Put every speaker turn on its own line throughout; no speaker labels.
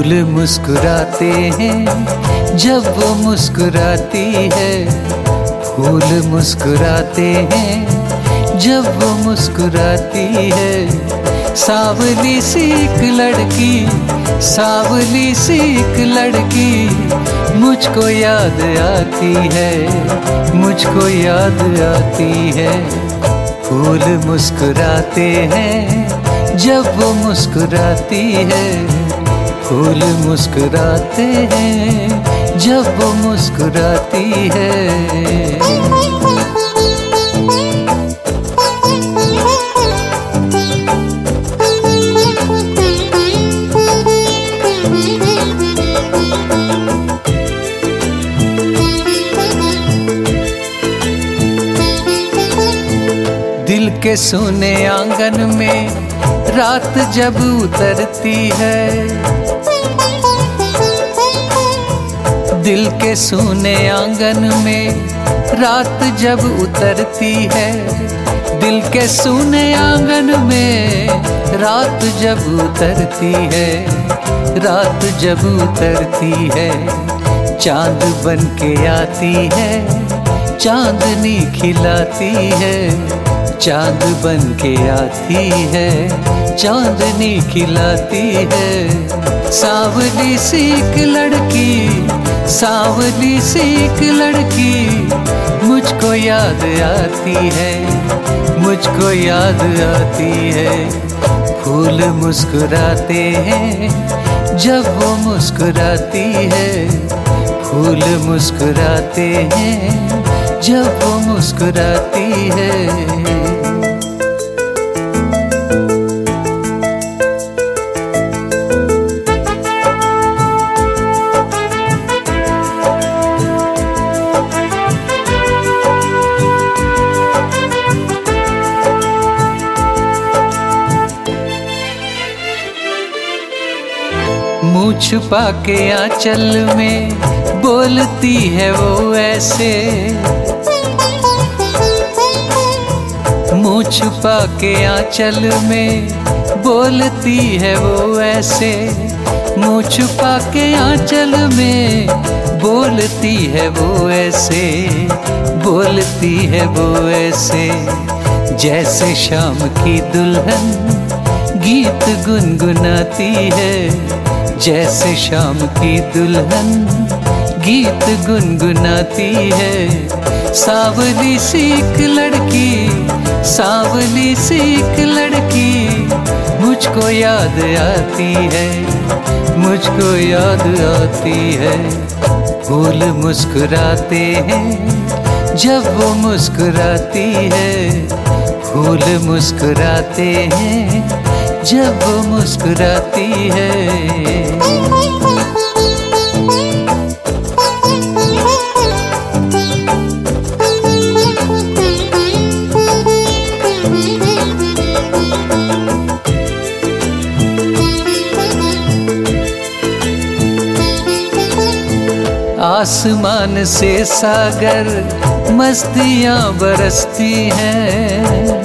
फूल मुस्कुराते हैं जब वो मुस्कुराती है। फूल मुस्कुराते हैं जब वो मुस्कुराती है। सांवली सी एक लड़की, सांवली सी एक लड़की मुझको याद आती है, मुझको याद आती है। फूल मुस्कुराते हैं जब वो मुस्कुराती है। फूल मुस्कुराते हैं जब वो मुस्कुराती है। दिल के सोने आंगन में रात जब उतरती है। दिल के सोने आंगन में रात जब उतरती है। दिल के सोने आंगन में रात जब उतरती है। रात जब उतरती है चांद बन के आती है, चांदनी खिलाती है। चांद बन के आती है, चांदनी खिलाती है। सांवली सी एक लड़की, सांवली सी एक लड़की मुझको याद आती है, मुझको याद आती है। फूल मुस्कुराते हैं जब वो मुस्कुराती है। फूल मुस्कुराते हैं जब वो मुस्कुराती है। मुँह छुपा के आंचल में बोलती है वो ऐसे। मुँह छुपा के आंचल में बोलती है वो ऐसे। मुँह छुपा के आंचल में बोलती है वो ऐसे, बोलती है वो ऐसे। जैसे शाम की दुल्हन गीत गुनगुनाती है। जैसे शाम की दुल्हन गीत गुनगुनाती है। सांवली सी एक लड़की, सांवली सी एक लड़की मुझको याद आती है, मुझको याद आती है। फूल मुस्कुराते हैं जब वो मुस्कुराती है। फूल मुस्कुराते हैं जब वो मुस्कुराती है। आसमान से सागर मस्तियाँ बरसती हैं।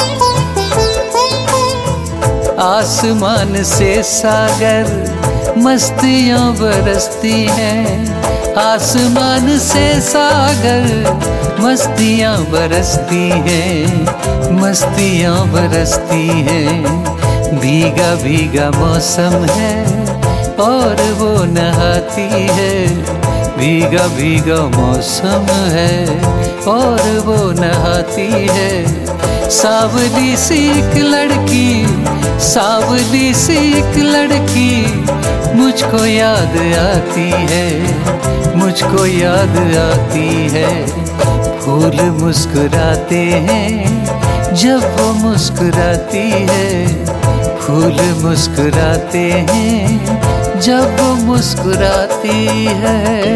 आसमान से सागर मस्तियाँ बरसती हैं। आसमान से सागर मस्तियाँ बरसती हैं, मस्तियाँ बरसती हैं। भीगा भीगा मौसम है और वो नहाती है। भीगा भीगा मौसम है और वो नहाती है। सांवली सी एक लड़की, सांवली सी एक लड़की मुझको याद आती है, मुझको याद आती है। फूल मुस्कुराते हैं जब वो मुस्कुराती है। फूल मुस्कुराते हैं जब वो मुस्कुराती है।